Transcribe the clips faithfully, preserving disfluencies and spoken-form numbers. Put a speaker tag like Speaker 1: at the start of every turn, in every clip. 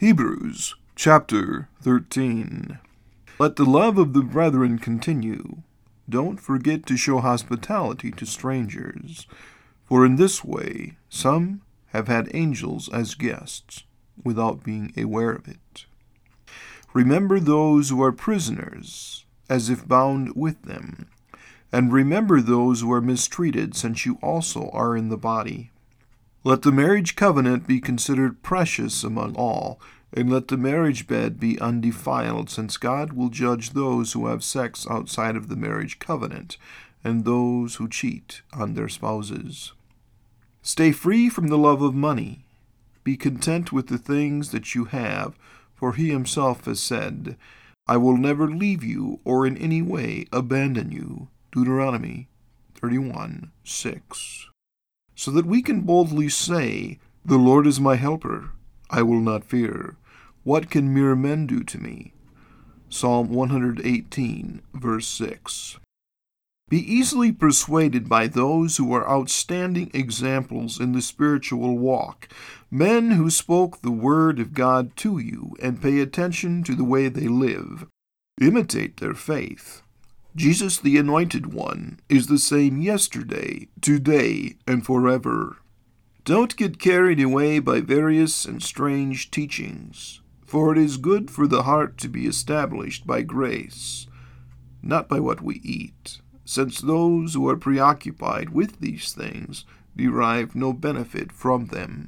Speaker 1: Hebrews chapter thirteen. Let the love of the brethren continue. Don't forget to show hospitality to strangers, for in this way some have had angels as guests, without being aware of it. Remember those who are prisoners, as if bound with them, and remember those who are mistreated, since you also are in the body. Let the marriage covenant be considered precious among all, and let the marriage bed be undefiled, since God will judge those who have sex outside of the marriage covenant, and those who cheat on their spouses. Stay free from the love of money. Be content with the things that you have, for he himself has said, I will never leave you or in any way abandon you. Deuteronomy thirty-one six. So that we can boldly say, The Lord is my helper. I will not fear. What can mere men do to me? Psalm one eighteen, verse six. Be easily persuaded by those who are outstanding examples in the spiritual walk, men who spoke the word of God to you, and pay attention to the way they live. Imitate their faith. Jesus, the Anointed One, is the same yesterday, today, and forever. Don't get carried away by various and strange teachings, for it is good for the heart to be established by grace, not by what we eat, since those who are preoccupied with these things derive no benefit from them.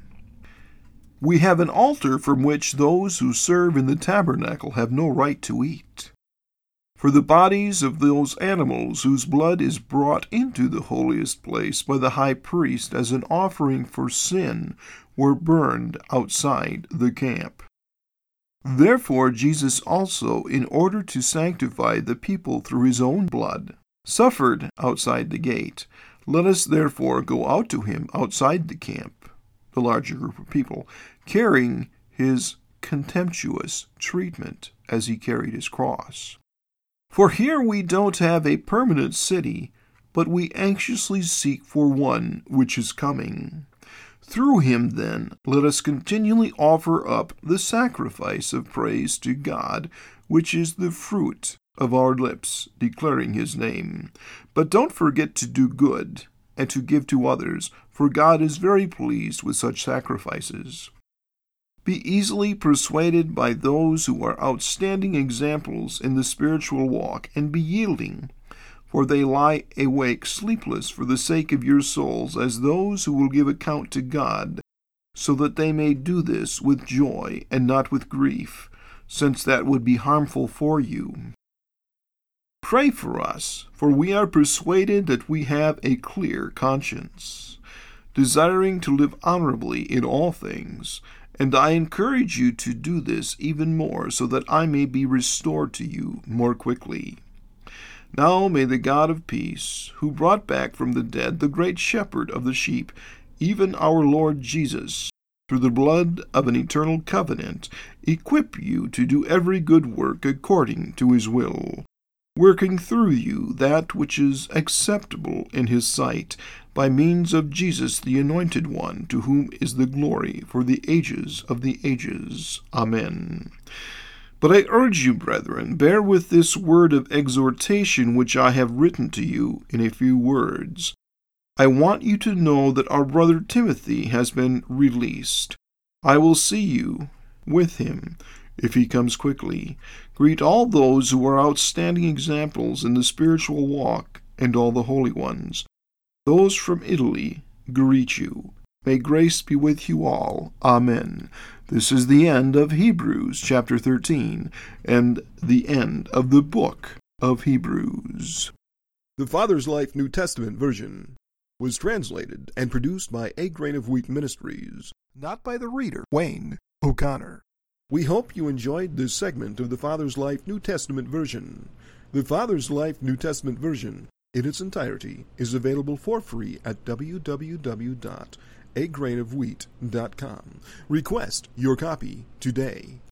Speaker 1: We have an altar from which those who serve in the tabernacle have no right to eat. For the bodies of those animals whose blood is brought into the holiest place by the high priest as an offering for sin were burned outside the camp. Therefore Jesus also, in order to sanctify the people through his own blood, suffered outside the gate. Let us therefore go out to him outside the camp, the larger group of people, carrying his contemptuous treatment as he carried his cross. For here we don't have a permanent city, but we anxiously seek for one which is coming. Through him, then, let us continually offer up the sacrifice of praise to God, which is the fruit of our lips, declaring his name. But don't forget to do good, and to give to others, for God is very pleased with such sacrifices. Be easily persuaded by those who are outstanding examples in the spiritual walk, and be yielding, for they lie awake sleepless for the sake of your souls, as those who will give account to God, so that they may do this with joy and not with grief, since that would be harmful for you. Pray for us, for we are persuaded that we have a clear conscience, desiring to live honorably in all things. And I encourage you to do this even more, so that I may be restored to you more quickly. Now may the God of peace, who brought back from the dead the great shepherd of the sheep, even our Lord Jesus, through the blood of an eternal covenant, equip you to do every good work according to his will, working through you that which is acceptable in his sight, by means of Jesus the Anointed One, to whom is the glory for the ages of the ages. Amen. But I urge you, brethren, bear with this word of exhortation which I have written to you in a few words. I want you to know that our brother Timothy has been released. I will see you with him, if he comes quickly. Greet all those who are outstanding examples in the spiritual walk, and all the holy ones. Those from Italy greet you. May grace be with you all. Amen. This is the end of Hebrews chapter thirteen, and the end of the book of Hebrews.
Speaker 2: The Father's Life New Testament Version was translated and produced by A Grain of Wheat Ministries,
Speaker 1: Not by the reader, Wayne O'Connor.
Speaker 2: We hope you enjoyed this segment of the Father's Life New Testament Version. The Father's Life New Testament Version, in its entirety, is available for free at w w w dot a grain of wheat dot com. Request your copy today.